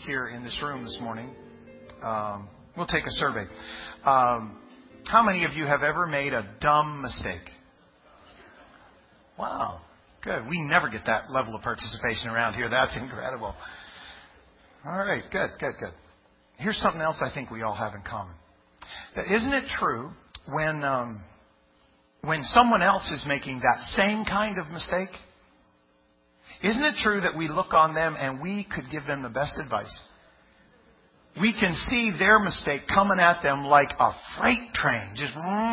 here in this room this morning. We'll take a survey. How many of you have ever made a dumb mistake? Wow, good. We never get that level of participation around here. That's incredible. All right, good. Here's something else I think we all have in common. Isn't it true when someone else is making that same kind of mistake, isn't it true that we look on them and we could give them the best advice? We can see their mistake coming at them like a freight train. Just,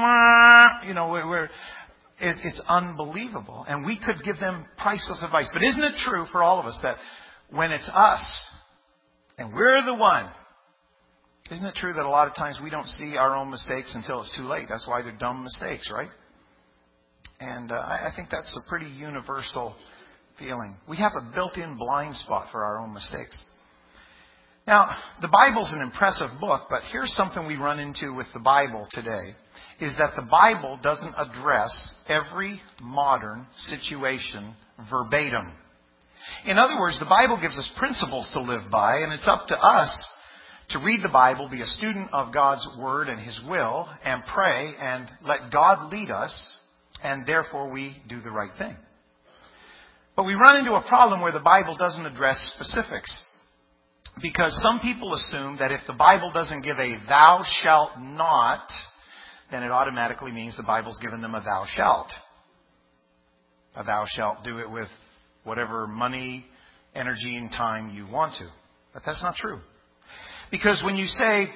it's unbelievable. And we could give them priceless advice. But isn't it true for all of us that when it's us and we're the one, isn't it true that a lot of times we don't see our own mistakes until it's too late? That's why they're dumb mistakes, right? And I think that's a pretty universal feeling. We have a built-in blind spot for our own mistakes. Now, the Bible's an impressive book, but here's something we run into with the Bible today, is that the Bible doesn't address every modern situation verbatim. In other words, the Bible gives us principles to live by, and it's up to us to read the Bible, be a student of God's Word and His will, and pray and let God lead us, and therefore we do the right thing. But we run into a problem where the Bible doesn't address specifics. Because some people assume that if the Bible doesn't give a thou shalt not, then it automatically means the Bible's given them a thou shalt. A thou shalt do it with whatever money, energy, and time you want to. But that's not true. Because when you say,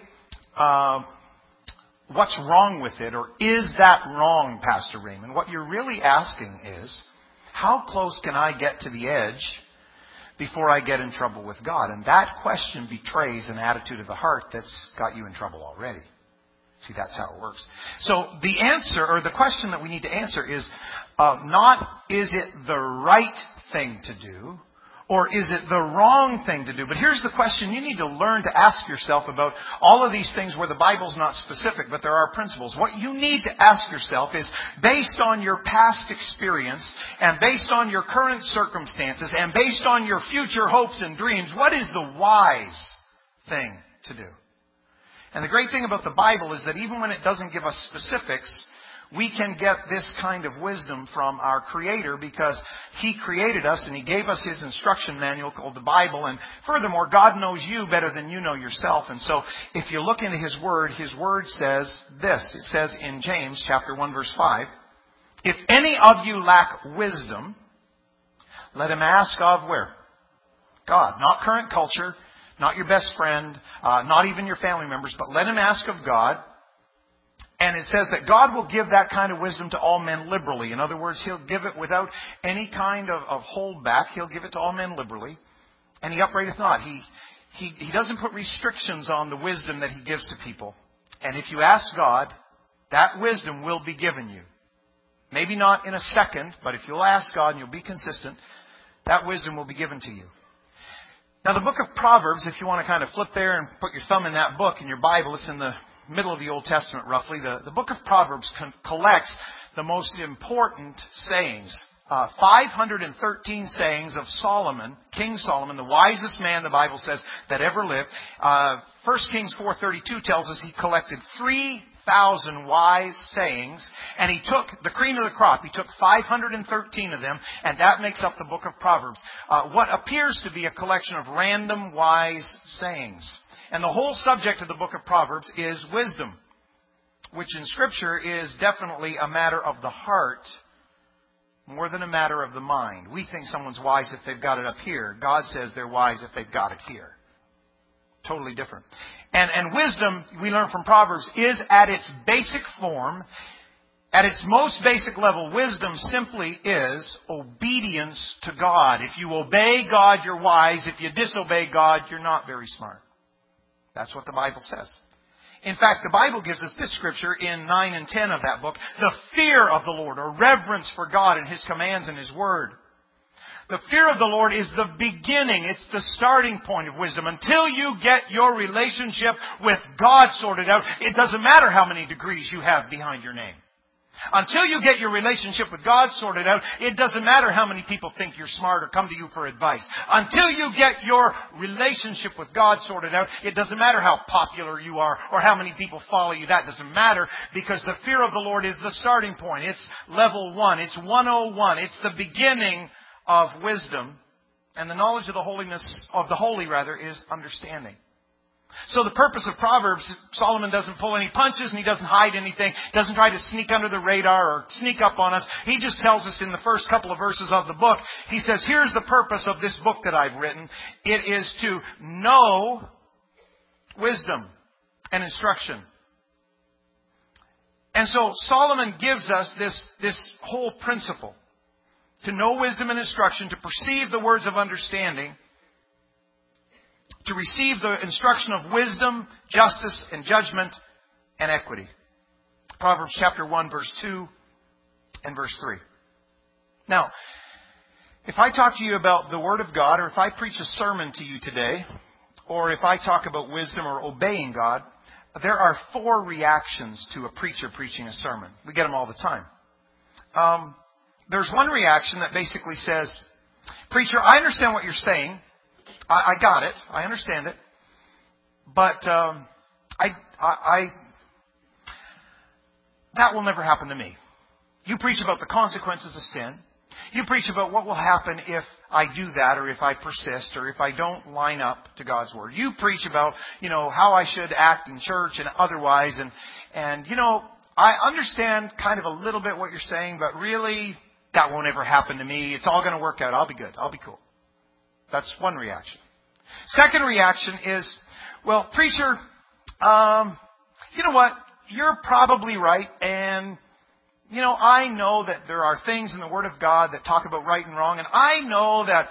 what's wrong with it, or is that wrong, Pastor Raymond, what you're really asking is, how close can I get to the edge before I get in trouble with God? And that question betrays an attitude of the heart that's got you in trouble already. See, that's how it works. So the answer, or the question that we need to answer is not, is it the right thing to do, or is it the wrong thing to do? But here's the question you need to learn to ask yourself about all of these things where the Bible's not specific, but there are principles. What you need to ask yourself is, based on your past experience, and based on your current circumstances, and based on your future hopes and dreams, what is the wise thing to do? And the great thing about the Bible is that even when it doesn't give us specifics, we can get this kind of wisdom from our Creator, because He created us and He gave us His instruction manual called the Bible. And furthermore, God knows you better than you know yourself. And so if you look into His Word says this. It says in James chapter 1 verse 5, if any of you lack wisdom, let him ask of where? God. Not current culture, not your best friend, not even your family members, but let him ask of God. And it says that God will give that kind of wisdom to all men liberally. In other words, He'll give it without any kind of holdback. He'll give it to all men liberally. And He upbraideth not. He doesn't put restrictions on the wisdom that He gives to people. And if you ask God, that wisdom will be given you. Maybe not in a second, but if you'll ask God and you'll be consistent, that wisdom will be given to you. Now the book of Proverbs, if you want to kind of flip there and put your thumb in that book in your Bible, it's in the middle of the Old Testament, roughly. The book of Proverbs collects the most important sayings. 513 sayings of Solomon, King Solomon, the wisest man, the Bible says, that ever lived. 1 Kings 4:32 tells us he collected 3,000 wise sayings, and he took the cream of the crop. He took 513 of them, and that makes up the book of Proverbs. What appears to be a collection of random wise sayings. And the whole subject of the book of Proverbs is wisdom, which in Scripture is definitely a matter of the heart more than a matter of the mind. We think someone's wise if they've got it up here. God says they're wise if they've got it here. Totally different. And wisdom, we learn from Proverbs, is at its basic form, at its most basic level, wisdom simply is obedience to God. If you obey God, you're wise. If you disobey God, you're not very smart. That's what the Bible says. In fact, the Bible gives us this scripture in 9 and 10 of that book. The fear of the Lord, or reverence for God and His commands and His Word. The fear of the Lord is the beginning. It's the starting point of wisdom. Until you get your relationship with God sorted out, it doesn't matter how many degrees you have behind your name. Until you get your relationship with God sorted out, it doesn't matter how many people think you're smart or come to you for advice. Until you get your relationship with God sorted out, it doesn't matter how popular you are or how many people follow you. That doesn't matter, because the fear of the Lord is the starting point. It's level 1. It's 101. It's the beginning of wisdom. And the knowledge of the holy is understanding. So the purpose of Proverbs, Solomon doesn't pull any punches and he doesn't hide anything. Doesn't try to sneak under the radar or sneak up on us. He just tells us in the first couple of verses of the book, he says, here's the purpose of this book that I've written. It is to know wisdom and instruction. And so Solomon gives us this whole principle. To know wisdom and instruction, to perceive the words of understanding, to receive the instruction of wisdom, justice, and judgment, and equity. Proverbs chapter 1, verse 2 and verse 3. Now, if I talk to you about the Word of God, or if I preach a sermon to you today, or if I talk about wisdom or obeying God, there are 4 reactions to a preacher preaching a sermon. We get them all the time. There's one reaction that basically says, preacher, I understand what you're saying. I got it. I understand it. But that will never happen to me. You preach about the consequences of sin. You preach about what will happen if I do that, or if I persist, or if I don't line up to God's Word. You preach about, how I should act in church and otherwise. And I understand kind of a little bit what you're saying, but really, that won't ever happen to me. It's all going to work out. I'll be good. I'll be cool. That's one reaction. Second reaction is, well, preacher, you know what? You're probably right. And, I know that there are things in the Word of God that talk about right and wrong. And I know that,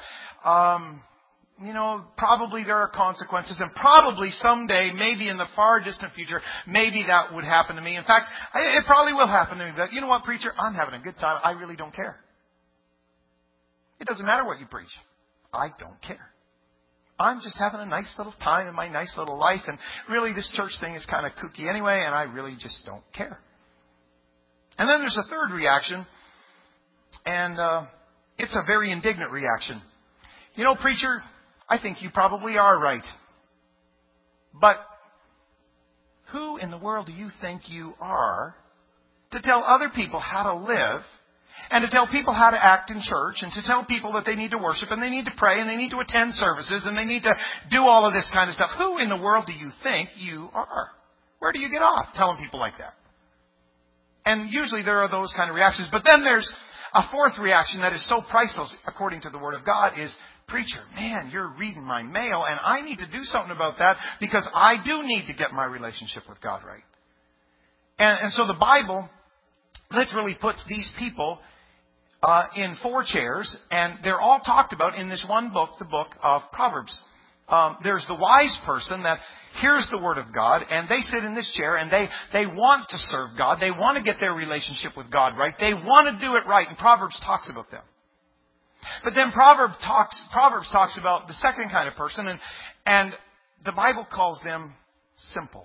probably there are consequences. And probably someday, maybe in the far distant future, maybe that would happen to me. In fact, it probably will happen to me. But you know what, preacher? I'm having a good time. I really don't care. It doesn't matter what you preach. I don't care. I'm just having a nice little time in my nice little life. And really, this church thing is kind of kooky anyway, and I really just don't care. And then there's a third reaction, and it's a very indignant reaction. Preacher, I think you probably are right. But who in the world do you think you are to tell other people how to live, and to tell people how to act in church, and to tell people that they need to worship, and they need to pray, and they need to attend services, and they need to do all of this kind of stuff? Who in the world do you think you are? Where do you get off telling people like that? And usually there are those kind of reactions. But then there's a fourth reaction that is so priceless, according to the Word of God, is, preacher, man, you're reading my mail, and I need to do something about that, because I do need to get my relationship with God right. And so the Bible literally puts these people in 4 chairs, and they're all talked about in this one book, the book of Proverbs. There's the wise person that hears the Word of God, and they sit in this chair, and they want to serve God. They want to get their relationship with God right. They want to do it right, and Proverbs talks about them. But then Proverbs talks about the second kind of person, and the Bible calls them simple.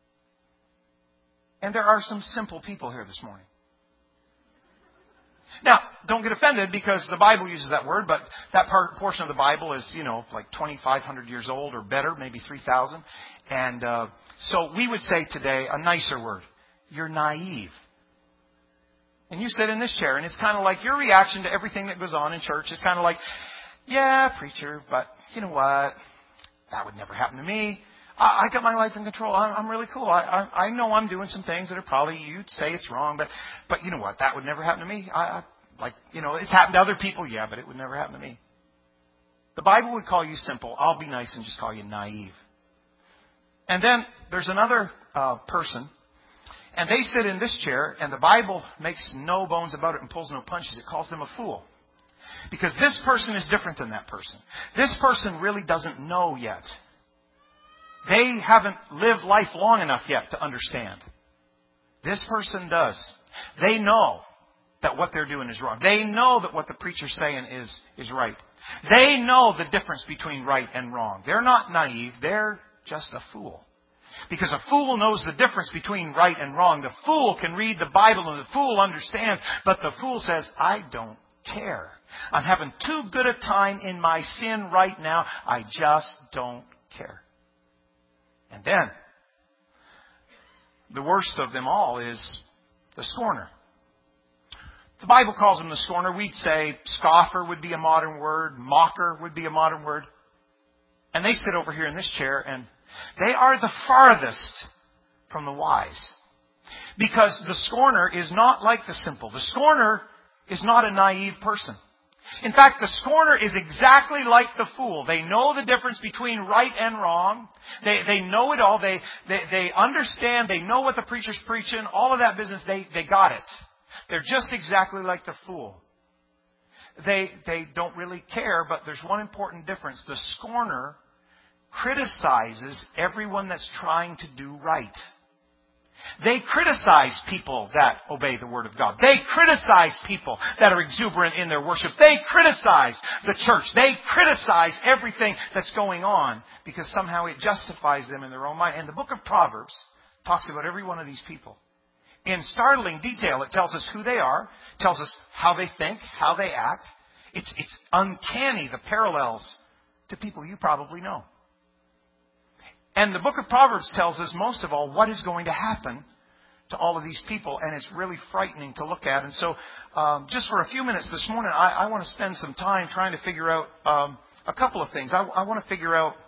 And there are some simple people here this morning. Now, don't get offended, because the Bible uses that word, but that portion of the Bible is, like 2,500 years old or better, maybe 3,000. And so we would say today a nicer word. You're naive. And you sit in this chair, and it's kind of like your reaction to everything that goes on in church is kind of like, yeah, preacher, but you know what? That would never happen to me. I got my life in control. I'm really cool. I know I'm doing some things that are probably, you'd say it's wrong, but you know what? That would never happen to me. It's happened to other people, yeah, but it would never happen to me. The Bible would call you simple. I'll be nice and just call you naive. And then there's another person, and they sit in this chair, and the Bible makes no bones about it and pulls no punches. It calls them a fool. Because this person is different than that person. This person really doesn't know yet. They haven't lived life long enough yet to understand. This person does. They know that what they're doing is wrong. They know that what the preacher's saying is right. They know the difference between right and wrong. They're not naive. They're just a fool. Because a fool knows the difference between right and wrong. The fool can read the Bible and the fool understands. But the fool says, I don't care. I'm having too good a time in my sin right now. I just don't care. And then, the worst of them all is the scorner. The Bible calls him the scorner. We'd say scoffer would be a modern word. Mocker would be a modern word. And they sit over here in this chair and they are the farthest from the wise. Because the scorner is not like the simple. The scorner is not a naive person. In fact, the scorner is exactly like the fool. They know the difference between right and wrong. They know it all. They understand. They know what the preacher's preaching. All of that business, they got it. They're just exactly like the fool. They don't really care, but there's one important difference. The scorner criticizes everyone that's trying to do right. They criticize people that obey the Word of God. They criticize people that are exuberant in their worship. They criticize the church. They criticize everything that's going on because somehow it justifies them in their own mind. And the book of Proverbs talks about every one of these people. In startling detail, it tells us who they are, tells us how they think, how they act. It's uncanny, the parallels to people you probably know. And the book of Proverbs tells us, most of all, what is going to happen to all of these people. And it's really frightening to look at. And so, just for a few minutes this morning, I want to spend some time trying to figure out a couple of things. I want to figure out,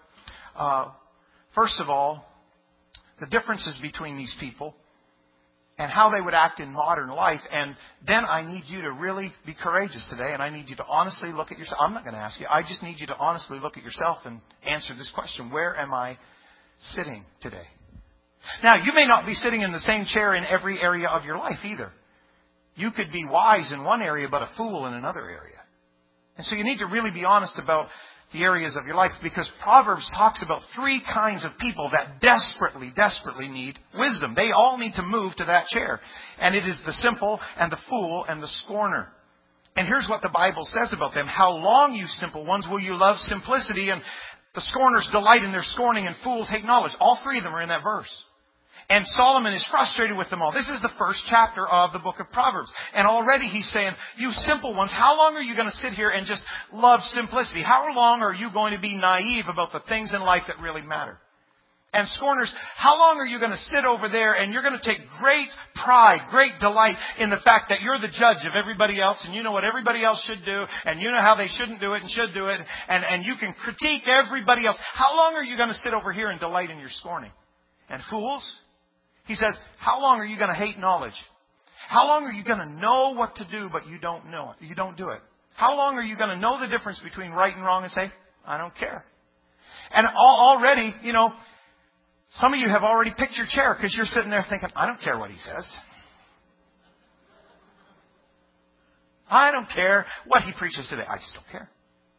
first of all, the differences between these people and how they would act in modern life. And then I need you to really be courageous today. And I need you to honestly look at yourself. I'm not going to ask you. I just need you to honestly look at yourself and answer this question. Where am I sitting today? Now, you may not be sitting in the same chair in every area of your life either. You could be wise in one area, but a fool in another area. And so you need to really be honest about the areas of your life, because Proverbs talks about three kinds of people that desperately, desperately need wisdom. They all need to move to that chair. And it is the simple and the fool and the scorner. And here's what the Bible says about them. How long, you simple ones, will you love simplicity? And the scorners delight in their scorning, and fools hate knowledge. All three of them are in that verse. And Solomon is frustrated with them all. This is the first chapter of the book of Proverbs. And already he's saying, you simple ones, how long are you going to sit here and just love simplicity? How long are you going to be naive about the things in life that really matter? And scorners, how long are you going to sit over there and you're going to take great pride, great delight in the fact that you're the judge of everybody else and you know what everybody else should do and you know how they shouldn't do it and should do it and you can critique everybody else. How long are you going to sit over here and delight in your scorning? And fools, he says, how long are you going to hate knowledge? How long are you going to know what to do but you don't know it? You don't do it. How long are you going to know the difference between right and wrong and say, I don't care? And already, you know, some of you have already picked your chair because you're sitting there thinking, I don't care what he says. I don't care what he preaches today. I just don't care.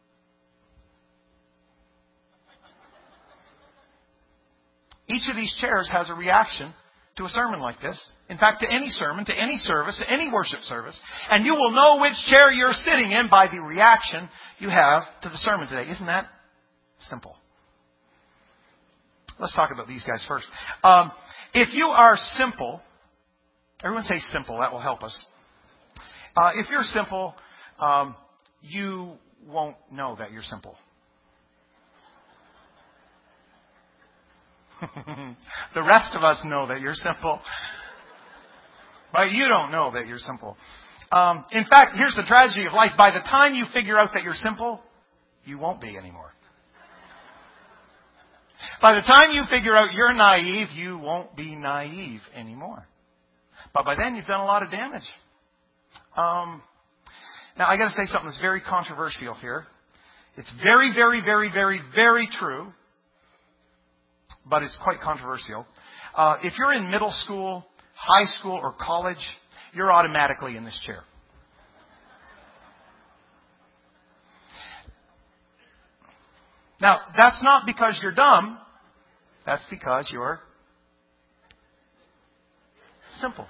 Each of these chairs has a reaction to a sermon like this. In fact, to any sermon, to any service, to any worship service. And you will know which chair you're sitting in by the reaction you have to the sermon today. Isn't that simple? Let's talk about these guys first. If you are simple, everyone say simple, that will help us. If you're simple, you won't know that you're simple. The rest of us know that you're simple. But you don't know that you're simple. In fact, here's the tragedy of life. By the time you figure out that you're simple, you won't be anymore. By the time you figure out you're naive, you won't be naive anymore. But by then, you've done a lot of damage. Now, I got to say something that's very controversial here. It's very, very, very, very, very true. But it's quite controversial. If you're in middle school, high school, or college, you're automatically in this chair. Now, that's not because you're dumb. That's because you're simple.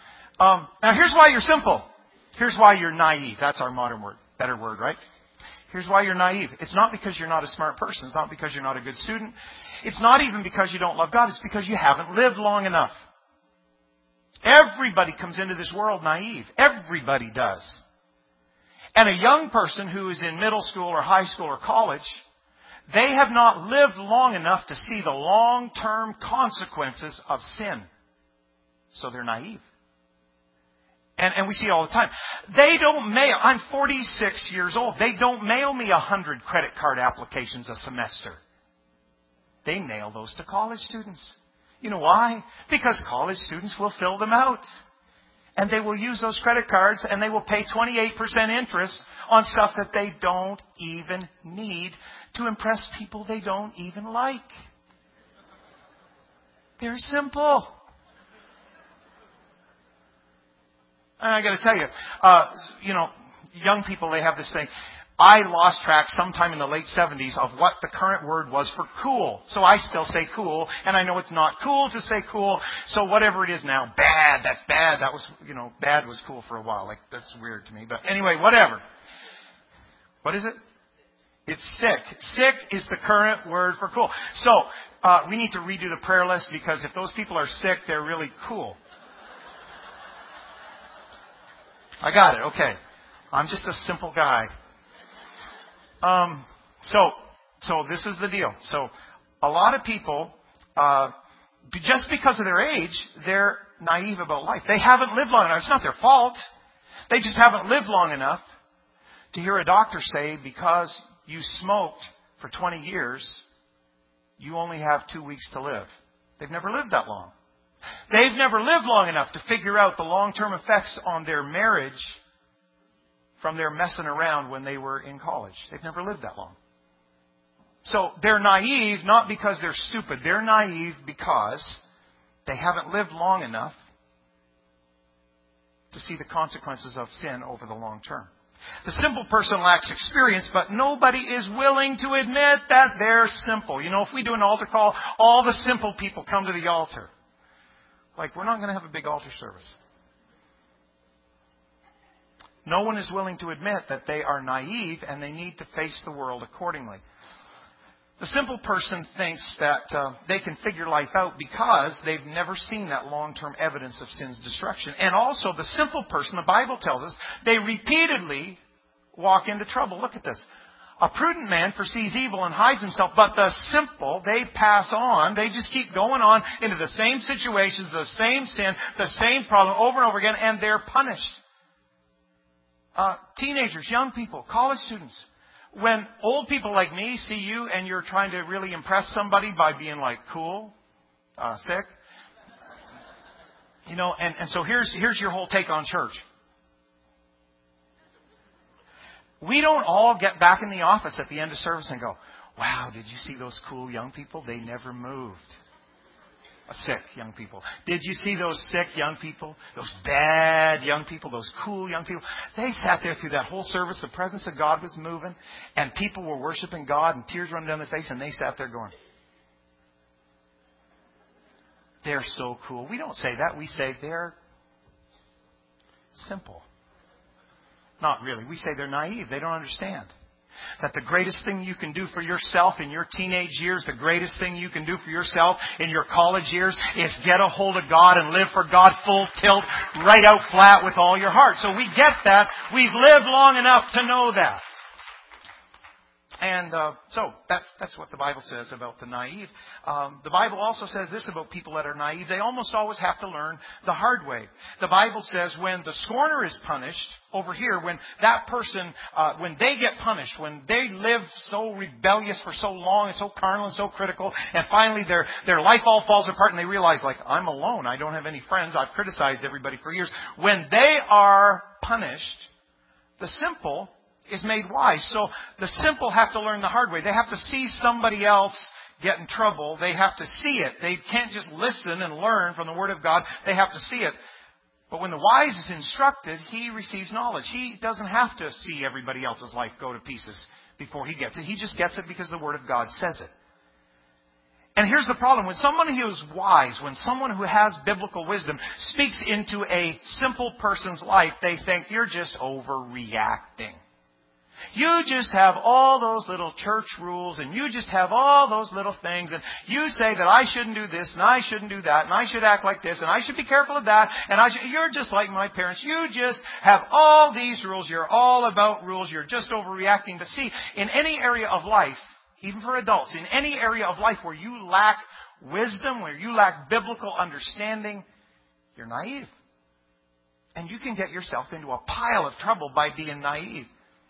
Now, here's why you're simple. Here's why you're naive. That's our modern word. Better word, right? Here's why you're naive. It's not because you're not a smart person. It's not because you're not a good student. It's not even because you don't love God. It's because you haven't lived long enough. Everybody comes into this world naive. Everybody does. And a young person who is in middle school or high school or college, they have not lived long enough to see the long-term consequences of sin. So they're naive. And we see it all the time. They don't mail. I'm 46 years old. They don't mail me 100 credit card applications a semester. They mail those to college students. You know why? Because college students will fill them out. And they will use those credit cards and they will pay 28% interest on stuff that they don't even need to impress people they don't even like. They're simple. And I got to tell you, young people, they have this thing. I lost track sometime in the late 70s of what the current word was for cool. So I still say cool, and I know it's not cool to say cool. So whatever it is now, bad, that's bad. That was, bad was cool for a while. Like, that's weird to me. But anyway, whatever. What is it? It's sick. Sick is the current word for cool. So we need to redo the prayer list because if those people are sick, they're really cool. I got it. Okay. I'm just a simple guy. So this is the deal. So a lot of people, just because of their age, they're naive about life. They haven't lived long enough. It's not their fault. They just haven't lived long enough to hear a doctor say because you smoked for 20 years, you only have 2 weeks to live. They've never lived that long. They've never lived long enough to figure out the long-term effects on their marriage from their messing around when they were in college. They've never lived that long. So they're naive not because they're stupid. They're naive because they haven't lived long enough to see the consequences of sin over the long term. The simple person lacks experience, but nobody is willing to admit that they're simple. If we do an altar call, all the simple people come to the altar. Like, we're not going to have a big altar service. No one is willing to admit that they are naive and they need to face the world accordingly. The simple person thinks that they can figure life out because they've never seen that long-term evidence of sin's destruction. And also, the simple person, the Bible tells us, they repeatedly walk into trouble. Look at this. A prudent man foresees evil and hides himself, but the simple, they pass on. They just keep going on into the same situations, the same sin, the same problem over and over again, and they're punished. Teenagers, young people, college students. When old people like me see you and you're trying to really impress somebody by being like cool, sick, and so here's your whole take on church. We don't all get back in the office at the end of service and go, wow, did you see those cool young people? They never moved. Sick young people. Did you see those sick young people? Those bad young people? Those cool young people? They sat there through that whole service. The presence of God was moving. And people were worshiping God and tears running down their face. And they sat there going, they're so cool. We don't say that. We say they're simple. Not really. We say they're naive. They don't understand that the greatest thing you can do for yourself in your teenage years, the greatest thing you can do for yourself in your college years is get a hold of God and live for God full tilt, right out flat with all your heart. So we get that. We've lived long enough to know that. And so that's what the Bible says about the naive. The Bible also says this about people that are naive. They almost always have to learn the hard way. The Bible says when the scorner is punished, over here, when that person, when they get punished, when they live so rebellious for so long and so carnal and so critical, and finally their life all falls apart and they realize, like, I'm alone. I don't have any friends. I've criticized everybody for years. When they are punished, the simple is made wise. So the simple have to learn the hard way. They have to see somebody else get in trouble. They have to see it. They can't just listen and learn from the Word of God. They have to see it. But when the wise is instructed, he receives knowledge. He doesn't have to see everybody else's life go to pieces before he gets it. He just gets it because the Word of God says it. And here's the problem. When someone who is wise, when someone who has biblical wisdom speaks into a simple person's life, they think you're just overreacting. You just have all those little church rules, and you just have all those little things, and you say that I shouldn't do this, and I shouldn't do that, and I should act like this, and I should be careful of that, and you're just like my parents. You just have all these rules. You're all about rules. You're just overreacting. But see, in any area of life, even for adults, in any area of life where you lack wisdom, where you lack biblical understanding, you're naive. And you can get yourself into a pile of trouble by being naive.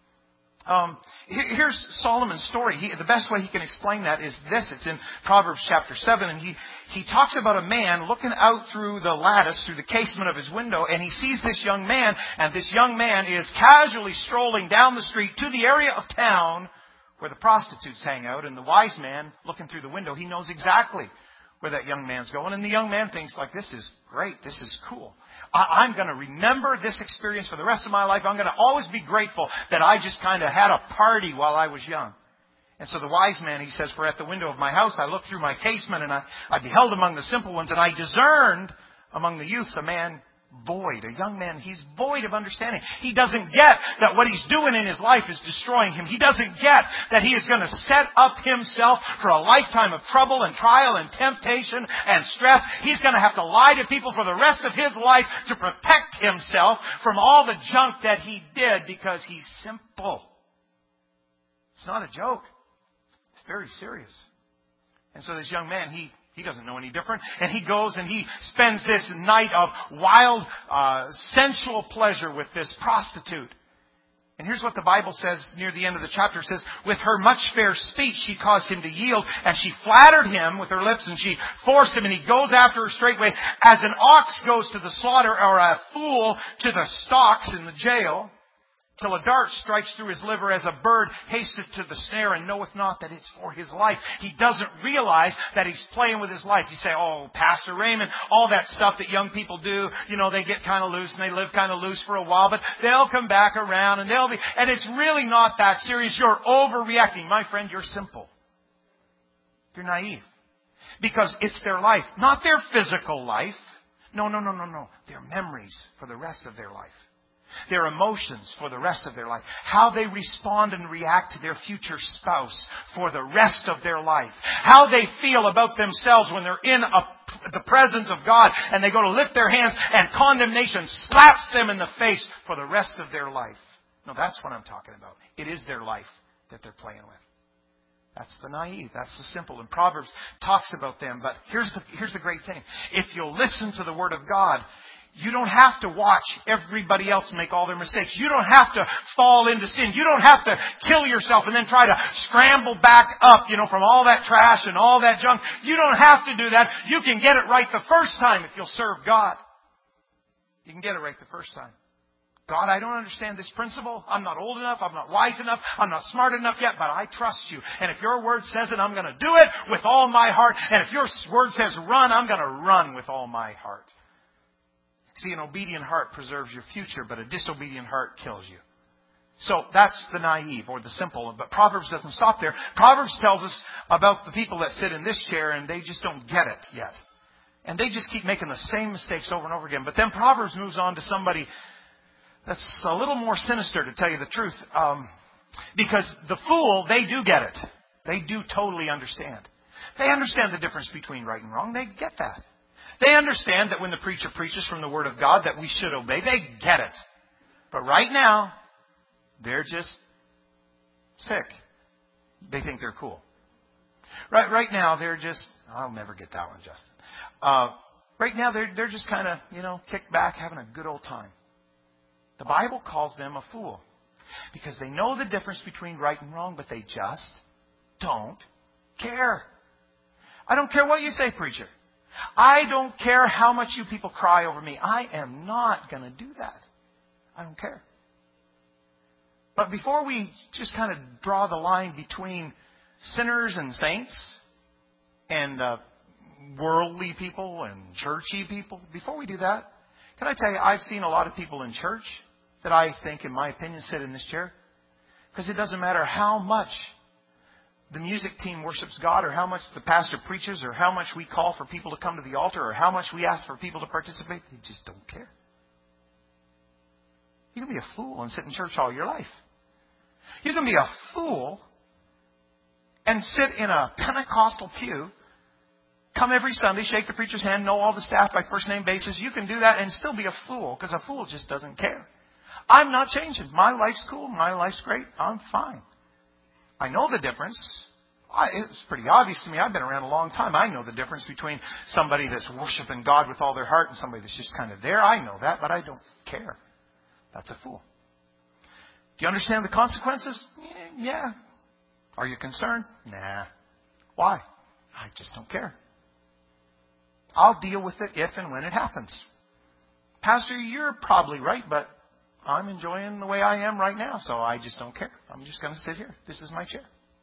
Here's Solomon's story. The best way he can explain that is this. It's in Proverbs chapter 7. And he talks about a man looking out through the lattice, through the casement of his window. And he sees this young man. And this young man is casually strolling down the street to the area of town where the prostitutes hang out. And the wise man, looking through the window, he knows exactly where that young man's going. And the young man thinks, like, this is great. This is cool. I'm going to remember this experience for the rest of my life. I'm going to always be grateful that I just kind of had a party while I was young. And so the wise man, he says, for at the window of my house I looked through my casement, and I beheld among the simple ones, and I discerned among the youths a man void, a young man. He's void of understanding. He doesn't get that what he's doing in his life is destroying him. He doesn't get that he is going to set up himself for a lifetime of trouble and trial and temptation and stress. He's going to have to lie to people for the rest of his life to protect himself from all the junk that he did because he's simple. It's not a joke. It's very serious. And so this young man, he doesn't know any different. And he goes and he spends this night of wild, sensual pleasure with this prostitute. And here's what the Bible says near the end of the chapter. It says, with her much fair speech, she caused him to yield, and she flattered him with her lips, and she forced him, and he goes after her straightway, as an ox goes to the slaughter, or a fool to the stocks in the jail, till a dart strikes through his liver, as a bird hasteth to the snare, and knoweth not that it's for his life. He doesn't realize that he's playing with his life. You say, oh, Pastor Raymond, all that stuff that young people do, they get kind of loose, and they live kind of loose for a while, but they'll come back around, and and it's really not that serious. You're overreacting. My friend, you're simple. You're naive. Because it's their life, not their physical life. No. Their memories for the rest of their life. Their emotions for the rest of their life. How they respond and react to their future spouse for the rest of their life. How they feel about themselves when they're in the presence of God and they go to lift their hands and condemnation slaps them in the face for the rest of their life. No, that's what I'm talking about. It is their life that they're playing with. That's the naive. That's the simple. And Proverbs talks about them. But here's the great thing. If you'll listen to the Word of God, you don't have to watch everybody else make all their mistakes. You don't have to fall into sin. You don't have to kill yourself and then try to scramble back up, from all that trash and all that junk. You don't have to do that. You can get it right the first time if you'll serve God. You can get it right the first time. God, I don't understand this principle. I'm not old enough. I'm not wise enough. I'm not smart enough yet, but I trust you. And if your word says it, I'm going to do it with all my heart. And if your word says run, I'm going to run with all my heart. See, an obedient heart preserves your future, but a disobedient heart kills you. So that's the naive or the simple. But Proverbs doesn't stop there. Proverbs tells us about the people that sit in this chair and they just don't get it yet. And they just keep making the same mistakes over and over again. But then Proverbs moves on to somebody that's a little more sinister, to tell you the truth. Because the fool, they do get it. They do totally understand. They understand the difference between right and wrong. They get that. They understand that when the preacher preaches from the Word of God that we should obey. They get it. But right now, they're just sick. They think they're cool. Right now, they're just... I'll never get that one, Justin. Right now, they're just kind of, kicked back, having a good old time. The Bible calls them a fool. Because they know the difference between right and wrong, but they just don't care. I don't care what you say, preacher. I don't care how much you people cry over me. I am not going to do that. I don't care. But before we just kind of draw the line between sinners and saints and worldly people and churchy people, before we do that, can I tell you, I've seen a lot of people in church that I think, in my opinion, sit in this chair. Because it doesn't matter how much the music team worships God, or how much the pastor preaches, or how much we call for people to come to the altar, or how much we ask for people to participate. They just don't care. You can be a fool and sit in church all your life. You can be a fool and sit in a Pentecostal pew, come every Sunday, shake the preacher's hand, know all the staff by first name basis. You can do that and still be a fool, because a fool just doesn't care. I'm not changing. My life's cool. My life's great. I'm fine. I know the difference. It's pretty obvious to me. I've been around a long time. I know the difference between somebody that's worshiping God with all their heart and somebody that's just kind of there. I know that, but I don't care. That's a fool. Do you understand the consequences? Yeah. Are you concerned? Nah. Why? I just don't care. I'll deal with it if and when it happens. Pastor, you're probably right, but I'm enjoying the way I am right now, so I just don't care. I'm just going to sit here. This is my chair.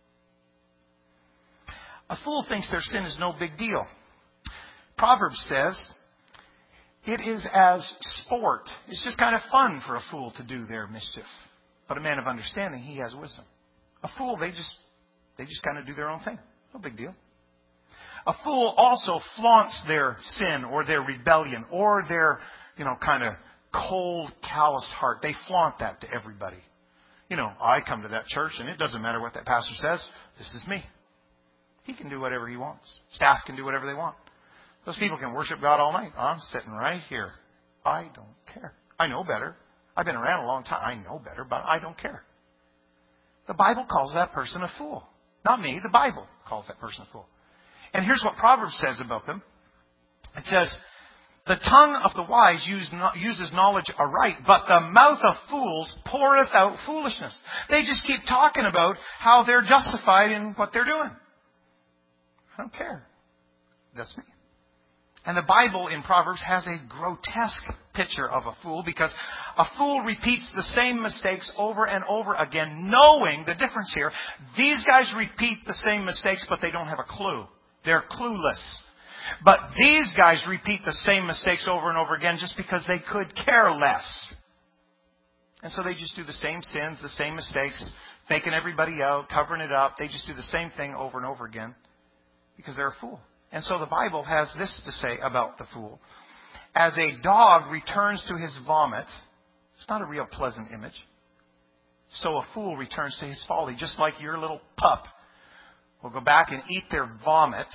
A fool thinks their sin is no big deal. Proverbs says, it is as sport. It's just kind of fun for a fool to do their mischief. But a man of understanding, he has wisdom. A fool, they just kind of do their own thing. No big deal. A fool also flaunts their sin or their rebellion or their, kind of cold, calloused heart. They flaunt that to everybody. I come to that church and it doesn't matter what that pastor says. This is me. He can do whatever he wants. Staff can do whatever they want. Those people can worship God all night. I'm sitting right here. I don't care. I know better. I've been around a long time. I know better, but I don't care. The Bible calls that person a fool. Not me. The Bible calls that person a fool. And here's what Proverbs says about them. It says, the tongue of the wise uses knowledge aright, but the mouth of fools poureth out foolishness. They just keep talking about how they're justified in what they're doing. I don't care. That's me. And the Bible in Proverbs has a grotesque picture of a fool, because a fool repeats the same mistakes over and over again, knowing the difference here. These guys repeat the same mistakes, but they don't have a clue. They're clueless. But these guys repeat the same mistakes over and over again just because they could care less. And so they just do the same sins, the same mistakes, faking everybody out, covering it up. They just do the same thing over and over again because they're a fool. And so the Bible has this to say about the fool. As a dog returns to his vomit, it's not a real pleasant image. So a fool returns to his folly, just like your little pup will go back and eat their vomit.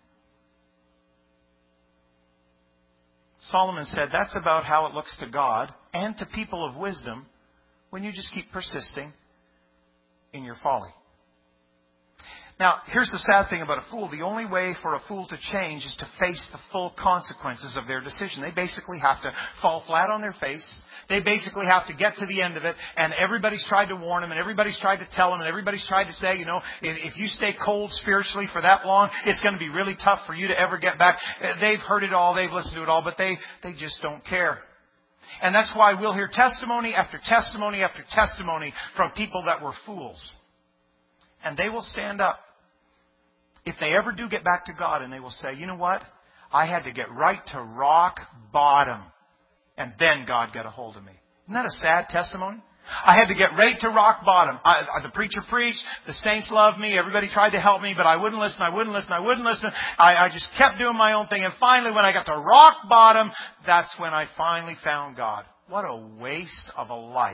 Solomon said that's about how it looks to God and to people of wisdom when you just keep persisting in your folly. Now, here's the sad thing about a fool. The only way for a fool to change is to face the full consequences of their decision. They basically have to fall flat on their face. They basically have to get to the end of it, and everybody's tried to warn them, and everybody's tried to tell them, and everybody's tried to say, if you stay cold spiritually for that long, it's going to be really tough for you to ever get back. They've heard it all, they've listened to it all, but they just don't care. And that's why we'll hear testimony after testimony after testimony from people that were fools. And they will stand up if they ever do get back to God, and they will say, you know what? I had to get right to rock bottom, and then God got a hold of me. Isn't that a sad testimony? I had to get right to rock bottom. The preacher preached. The saints loved me. Everybody tried to help me, but I wouldn't listen. I just kept doing my own thing. And finally, when I got to rock bottom, that's when I finally found God. What a waste of a life.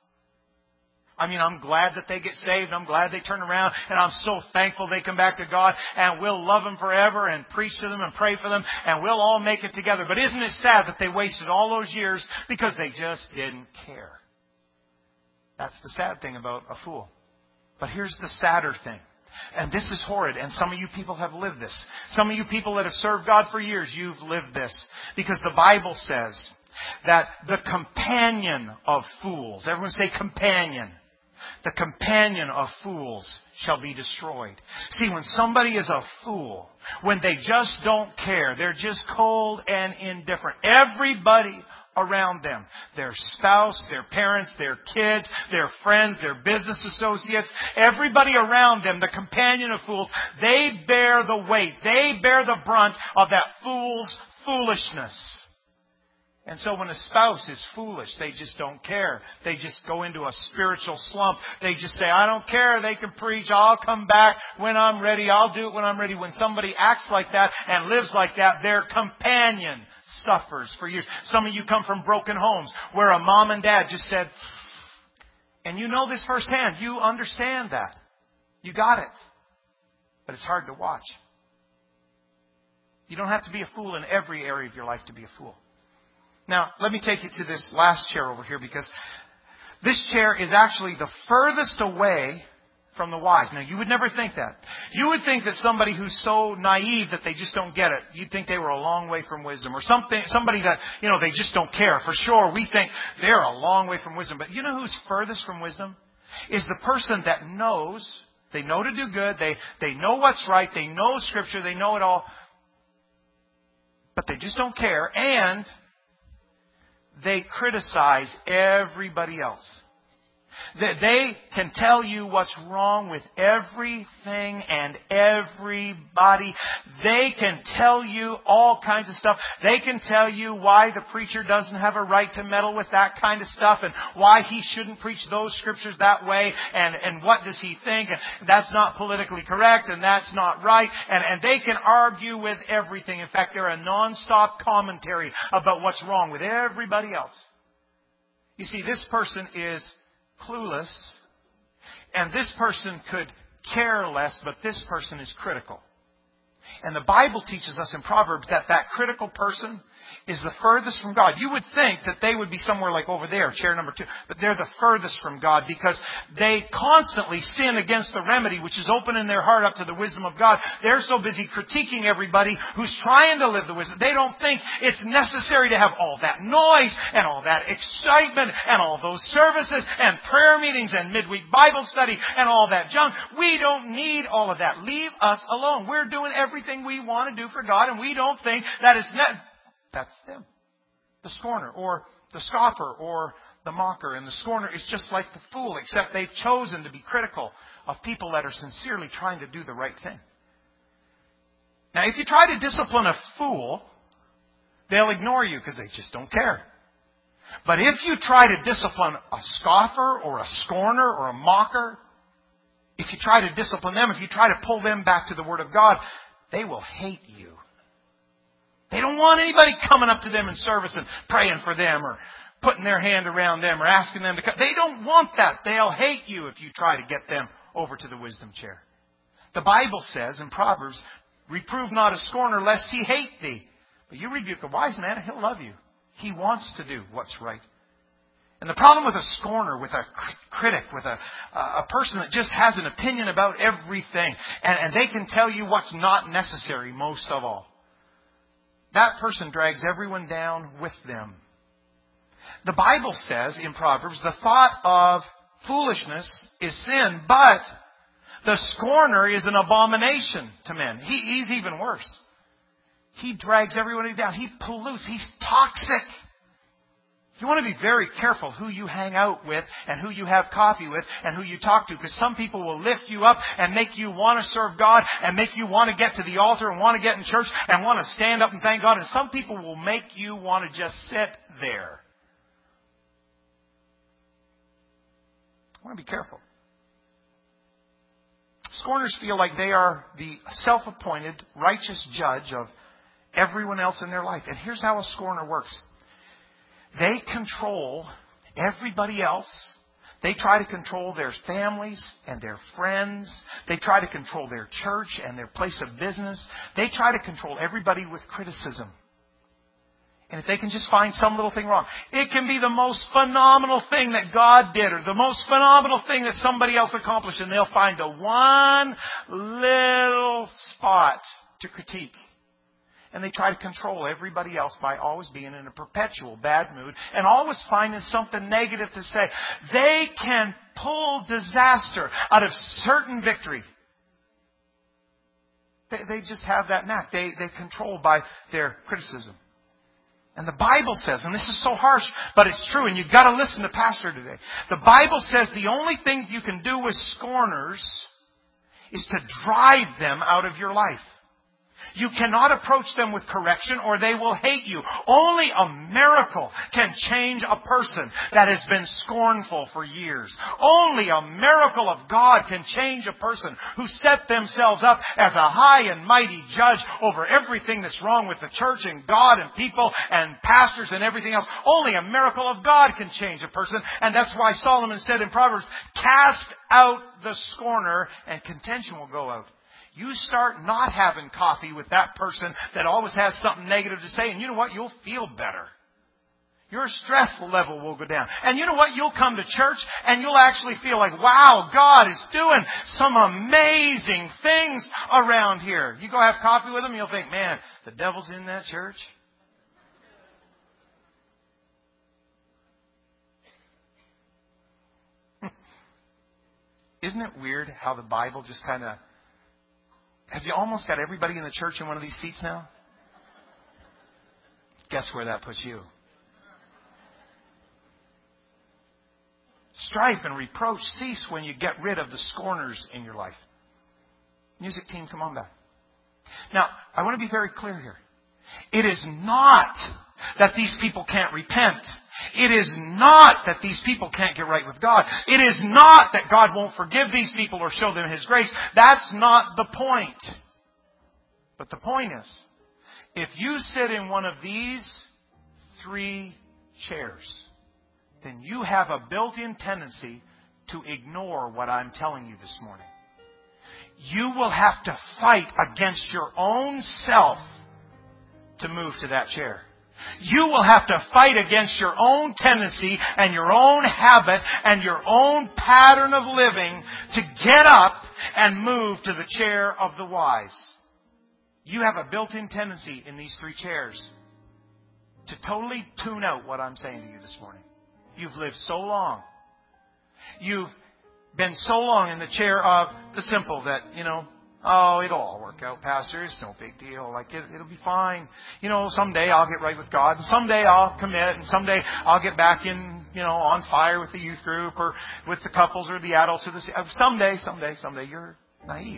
I'm glad that they get saved. I'm glad they turn around. And I'm so thankful they come back to God. And we'll love them forever and preach to them and pray for them. And we'll all make it together. But isn't it sad that they wasted all those years because they just didn't care? That's the sad thing about a fool. But here's the sadder thing. And this is horrid. And some of you people have lived this. Some of you people that have served God for years, you've lived this. Because the Bible says that the companion of fools, everyone say companion. The companion of fools shall be destroyed. See, when somebody is a fool, when they just don't care, they're just cold and indifferent. Everybody around them, their spouse, their parents, their kids, their friends, their business associates, everybody around them, the companion of fools, they bear the weight, they bear the brunt of that fool's foolishness. And so when a spouse is foolish, they just don't care. They just go into a spiritual slump. They just say, I don't care. They can preach. I'll come back when I'm ready. I'll do it when I'm ready. When somebody acts like that and lives like that, their companion suffers for years. Some of you come from broken homes where a mom and dad just said, And you know this firsthand. You understand that. You got it. But it's hard to watch. You don't have to be a fool in every area of your life to be a fool. Now, let me take you to this last chair over here, because this chair is actually the furthest away from the wise. Now, you would never think that. You would think that somebody who's so naive that they just don't get it, you'd think they were a long way from wisdom. Or somebody that, they just don't care. For sure, we think they're a long way from wisdom. But you know who's furthest from wisdom? Is the person that knows. They know to do good. They know what's right. They know Scripture. They know it all. But they just don't care. And they criticize everybody else. That they can tell you what's wrong with everything and everybody. They can tell you all kinds of stuff. They can tell you why the preacher doesn't have a right to meddle with that kind of stuff, and why he shouldn't preach those scriptures that way, and what does he think, and that's not politically correct, and that's not right. And they can argue with everything. In fact, they're a non-stop commentary about what's wrong with everybody else. You see, this person is clueless, and this person could care less, but this person is critical. And the Bible teaches us in Proverbs that critical person is the furthest from God. You would think that they would be somewhere like over there, chair number 2, but they're the furthest from God, because they constantly sin against the remedy which is open in their heart up to the wisdom of God. They're so busy critiquing everybody who's trying to live the wisdom. They don't think it's necessary to have all that noise and all that excitement and all those services and prayer meetings and midweek Bible study and all that junk. We don't need all of that. Leave us alone. We're doing everything we want to do for God, and we don't think that it's necessary. That's them. The scorner, or the scoffer, or the mocker. And the scorner is just like the fool, except they've chosen to be critical of people that are sincerely trying to do the right thing. Now, if you try to discipline a fool, they'll ignore you because they just don't care. But if you try to discipline a scoffer, or a scorner, or a mocker, if you try to discipline them, if you try to pull them back to the Word of God, they will hate you. They don't want anybody coming up to them in service and praying for them, or putting their hand around them, or asking them to come. They don't want that. They'll hate you if you try to get them over to the wisdom chair. The Bible says in Proverbs, reprove not a scorner lest he hate thee. But you rebuke a wise man and he'll love you. He wants to do what's right. And the problem with a scorner, with a critic, with a person that just has an opinion about everything, and they can tell you what's not necessary most of all. That person drags everyone down with them. The Bible says in Proverbs, the thought of foolishness is sin, but the scorner is an abomination to men. He's even worse. He drags everybody down. He pollutes. He's toxic. You want to be very careful who you hang out with, and who you have coffee with, and who you talk to, because some people will lift you up and make you want to serve God, and make you want to get to the altar and want to get in church and want to stand up and thank God. And some people will make you want to just sit there. I want to be careful. Scorners feel like they are the self-appointed righteous judge of everyone else in their life. And here's how a scorner works. They control everybody else. They try to control their families and their friends. They try to control their church and their place of business. They try to control everybody with criticism. And if they can just find some little thing wrong, it can be the most phenomenal thing that God did, or the most phenomenal thing that somebody else accomplished, and they'll find the one little spot to critique. And they try to control everybody else by always being in a perpetual bad mood and always finding something negative to say. They can pull disaster out of certain victory. They just have that knack. They control by their criticism. And the Bible says, and this is so harsh, but it's true, and you've got to listen to Pastor today. The Bible says the only thing you can do with scorners is to drive them out of your life. You cannot approach them with correction or they will hate you. Only a miracle can change a person that has been scornful for years. Only a miracle of God can change a person who set themselves up as a high and mighty judge over everything that's wrong with the church and God and people and pastors and everything else. Only a miracle of God can change a person. And that's why Solomon said in Proverbs, cast out the scorner and contention will go out. You start not having coffee with that person that always has something negative to say, and you know what? You'll feel better. Your stress level will go down. And you know what? You'll come to church and you'll actually feel like, wow, God is doing some amazing things around here. You go have coffee with them, you'll think, man, the devil's in that church. Isn't it weird how the Bible just kind of... Have you almost got everybody in the church in one of these seats now? Guess where that puts you? Strife and reproach cease when you get rid of the scorners in your life. Music team, come on back. Now, I want to be very clear here. It is not that these people can't repent. It is not that these people can't get right with God. It is not that God won't forgive these people or show them His grace. That's not the point. But the point is, if you sit in one of these 3 chairs, then you have a built-in tendency to ignore what I'm telling you this morning. You will have to fight against your own self to move to that chair. You will have to fight against your own tendency and your own habit and your own pattern of living to get up and move to the chair of the wise. You have a built-in tendency in these 3 chairs to totally tune out what I'm saying to you this morning. You've lived so long. You've been so long in the chair of the simple that, oh, it'll all work out, Pastor. It's no big deal. Like, it'll be fine. Someday I'll get right with God. And someday I'll commit. And someday I'll get back in, on fire with the youth group or with the couples or the adults. Someday. You're naive.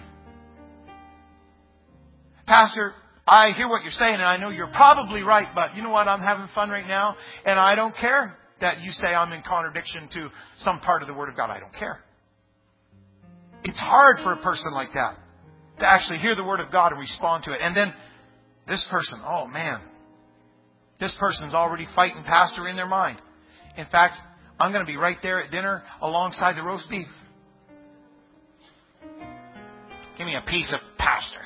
Pastor, I hear what you're saying and I know you're probably right. But you know what? I'm having fun right now. And I don't care that you say I'm in contradiction to some part of the Word of God. I don't care. It's hard for a person like that to actually hear the Word of God and respond to it. And then this person, oh man, this person's already fighting Pastor in their mind. In fact, I'm going to be right there at dinner alongside the roast beef. Give me a piece of Pastor.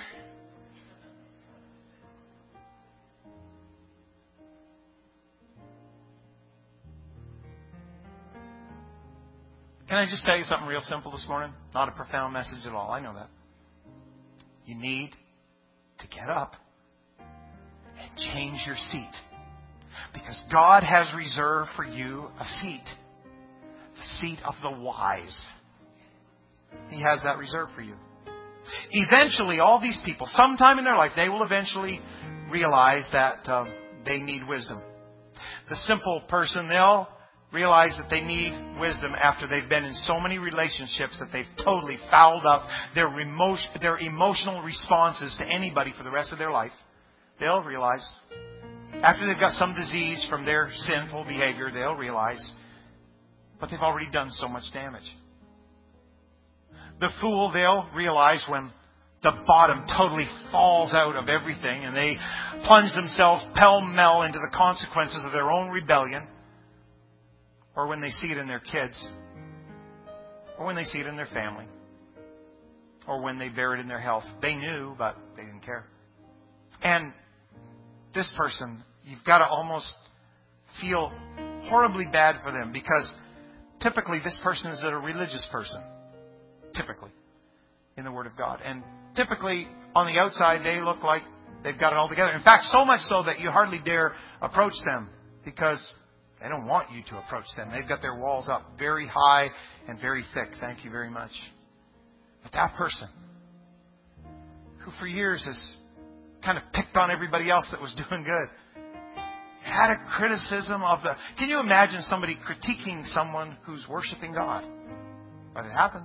Can I just tell you something real simple this morning? Not a profound message at all. I know that. You need to get up and change your seat. Because God has reserved for you a seat. The seat of the wise. He has that reserved for you. Eventually, all these people, sometime in their life, they will eventually realize that they need wisdom. The simple person, they'll realize that they need wisdom after they've been in so many relationships that they've totally fouled up their emotional responses to anybody for the rest of their life. They'll realize, after they've got some disease from their sinful behavior, they'll realize, but they've already done so much damage. The fool, they'll realize when the bottom totally falls out of everything and they plunge themselves pell-mell into the consequences of their own rebellion. Or when they see it in their kids. Or when they see it in their family. Or when they bear it in their health. They knew, but they didn't care. And this person, you've got to almost feel horribly bad for them. Because typically this person is a religious person. Typically. In the Word of God. And typically on the outside they look like they've got it all together. In fact, so much so that you hardly dare approach them. Because they don't want you to approach them. They've got their walls up very high and very thick. Thank you very much. But that person, who for years has kind of picked on everybody else that was doing good, had a criticism of the... Can you imagine somebody critiquing someone who's worshiping God? But it happens.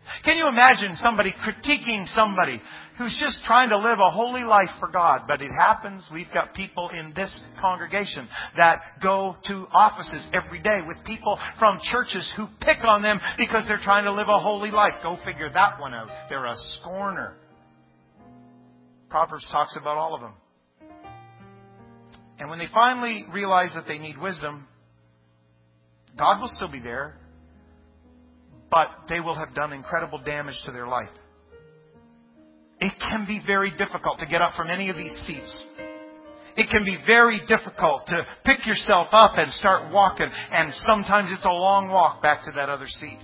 Can you imagine somebody critiquing somebody who's just trying to live a holy life for God? But it happens, we've got people in this congregation that go to offices every day with people from churches who pick on them because they're trying to live a holy life. Go figure that one out. They're a scorner. Proverbs talks about all of them. And when they finally realize that they need wisdom, God will still be there, but they will have done incredible damage to their life. It can be very difficult to get up from any of these seats. It can be very difficult to pick yourself up and start walking, and sometimes it's a long walk back to that other seat.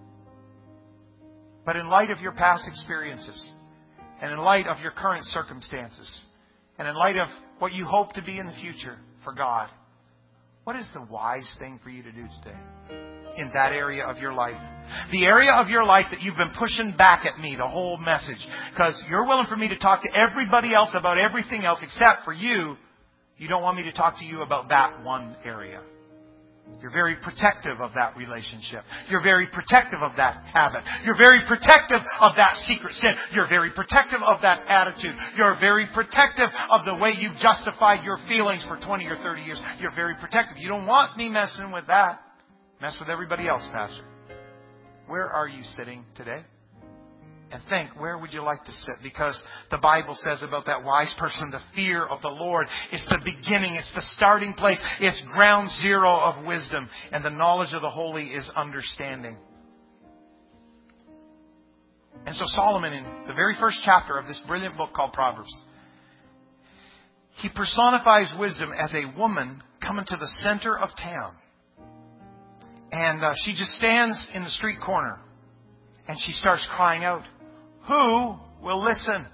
But in light of your past experiences, and in light of your current circumstances, and in light of what you hope to be in the future for God, what is the wise thing for you to do today in that area of your life? The area of your life that you've been pushing back at me the whole message. Because you're willing for me to talk to everybody else about everything else except for you. You don't want me to talk to you about that one area. You're very protective of that relationship. You're very protective of that habit. You're very protective of that secret sin. You're very protective of that attitude. You're very protective of the way you've justified your feelings for 20 or 30 years. You're very protective. You don't want me messing with that. Mess with everybody else, Pastor. Where are you sitting today? And think, where would you like to sit? Because the Bible says about that wise person, the fear of the Lord is the beginning. It's the starting place. It's ground zero of wisdom. And the knowledge of the holy is understanding. And so Solomon, in the very first chapter of this brilliant book called Proverbs, he personifies wisdom as a woman coming to the center of town. And she just stands in the street corner. And she starts crying out, "Who will listen?"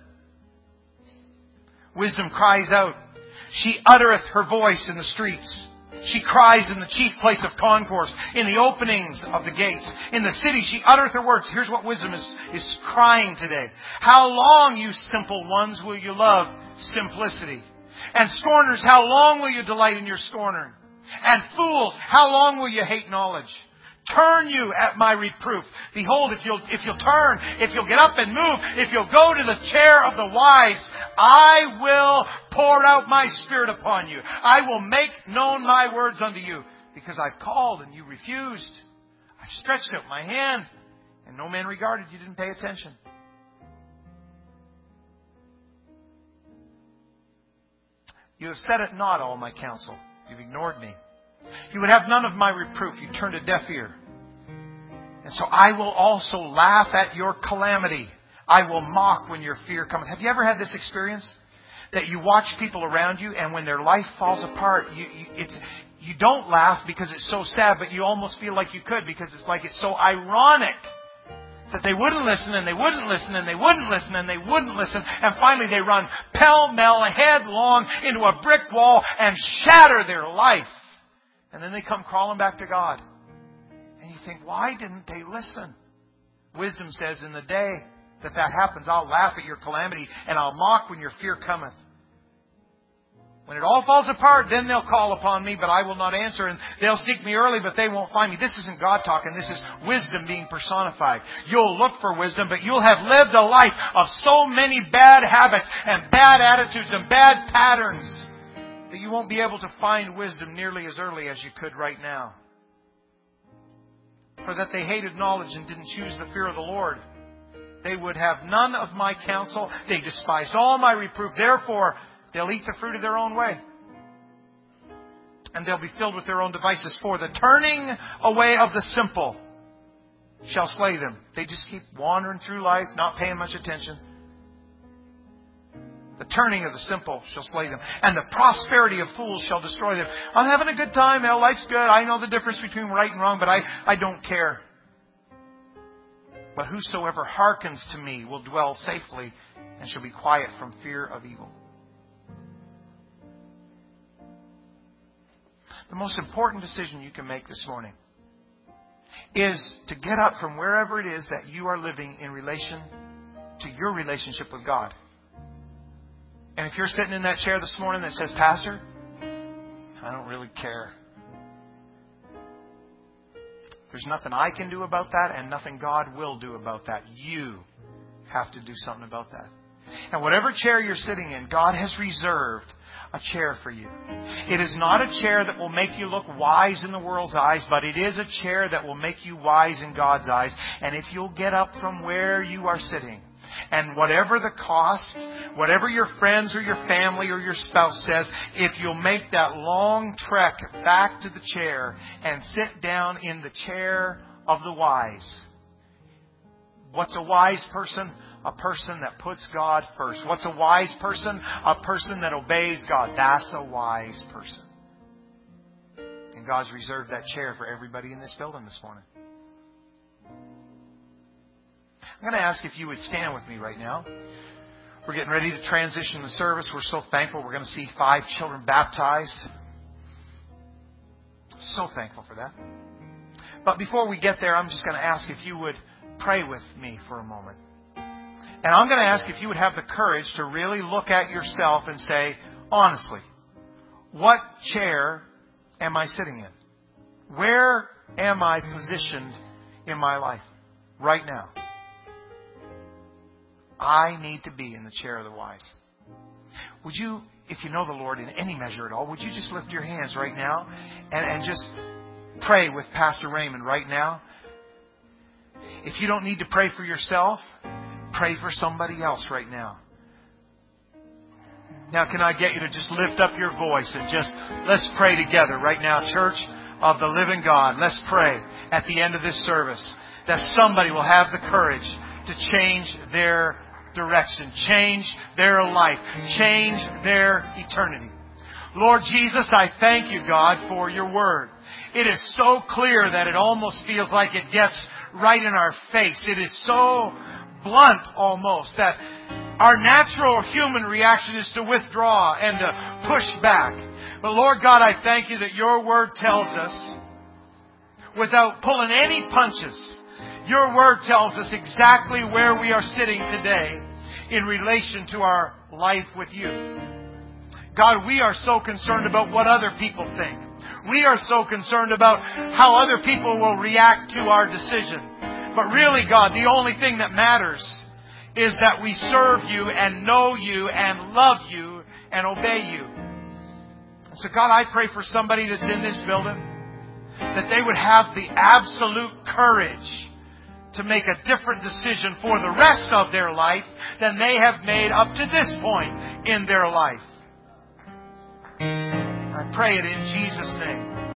Wisdom cries out. She uttereth her voice in the streets. She cries in the chief place of concourse, in the openings of the gates. In the city she uttereth her words. Here's what wisdom is crying today. "How long, you simple ones, will you love simplicity? And scorners, how long will you delight in your scorner? And fools, how long will you hate knowledge? Turn you at my reproof. Behold, if you'll turn, if you'll get up and move, if you'll go to the chair of the wise, I will pour out my spirit upon you. I will make known my words unto you. Because I've called and you refused. I've stretched out my hand and no man regarded. You didn't pay attention." You have set at naught all my counsel. You've ignored me. You would have none of my reproof. You turned a deaf ear. And so I will also laugh at your calamity. I will mock when your fear cometh. Have you ever had this experience? That you watch people around you and when their life falls apart, you don't laugh because it's so sad, but you almost feel like you could because it's like it's so ironic that they wouldn't listen and they wouldn't listen and they wouldn't listen and they wouldn't listen. And finally they run pell-mell headlong into a brick wall and shatter their life. And then they come crawling back to God. And you think, why didn't they listen? Wisdom says, in the day that happens, I'll laugh at your calamity and I'll mock when your fear cometh. When it all falls apart, then they'll call upon me, but I will not answer. And they'll seek me early, but they won't find me. This isn't God talking. This is wisdom being personified. You'll look for wisdom, but you'll have lived a life of so many bad habits and bad attitudes and bad patterns that you won't be able to find wisdom nearly as early as you could right now. For that they hated knowledge and didn't choose the fear of the Lord. They would have none of my counsel. They despised all my reproof. Therefore, they'll eat the fruit of their own way. And they'll be filled with their own devices. For the turning away of the simple shall slay them. They just keep wandering through life, not paying much attention. The turning of the simple shall slay them. And the prosperity of fools shall destroy them. I'm having a good time. Life's good. I know the difference between right and wrong, but I don't care. But whosoever hearkens to me will dwell safely and shall be quiet from fear of evil. The most important decision you can make this morning is to get up from wherever it is that you are living in relation to your relationship with God. And if you're sitting in that chair this morning that says, "Pastor, I don't really care," There's nothing I can do about that, and nothing God will do about that. You have to do something about that. And whatever chair you're sitting in, God has reserved a chair for you. It is not a chair that will make you look wise in the world's eyes, but it is a chair that will make you wise in God's eyes. And if you'll get up from where you are sitting, and whatever the cost, whatever your friends or your family or your spouse says, if you'll make that long trek back to the chair and sit down in the chair of the wise. What's a wise person? A person that puts God first. What's a wise person? A person that obeys God. That's a wise person. And God's reserved that chair for everybody in this building this morning. I'm going to ask if you would stand with me right now. We're getting ready to transition the service. We're so thankful. We're going to see 5 children baptized. So thankful for that. But before we get there, I'm just going to ask if you would pray with me for a moment. And I'm going to ask if you would have the courage to really look at yourself and say, honestly, what chair am I sitting in? Where am I positioned in my life right now? I need to be in the chair of the wise. Would you, if you know the Lord in any measure at all, would you just lift your hands right now and just pray with Pastor Raymond right now? If you don't need to pray for yourself, pray for somebody else right now. Now, can I get you to just lift up your voice and just, let's pray together right now, Church of the Living God. Let's pray at the end of this service that somebody will have the courage to change their direction, change their life, change their eternity. Lord Jesus, I thank you, God, for your word. It is so clear that it almost feels like it gets right in our face. It is so blunt almost that our natural human reaction is to withdraw and to push back. But Lord God, I thank you that your word tells us, without pulling any punches, your word tells us exactly where we are sitting today in relation to our life with you. God, we are so concerned about what other people think. We are so concerned about how other people will react to our decision. But really, God, the only thing that matters is that we serve you and know you and love you and obey you. And so, God, I pray for somebody that's in this building that they would have the absolute courage to make a different decision for the rest of their life than they have made up to this point in their life. I pray it in Jesus' name.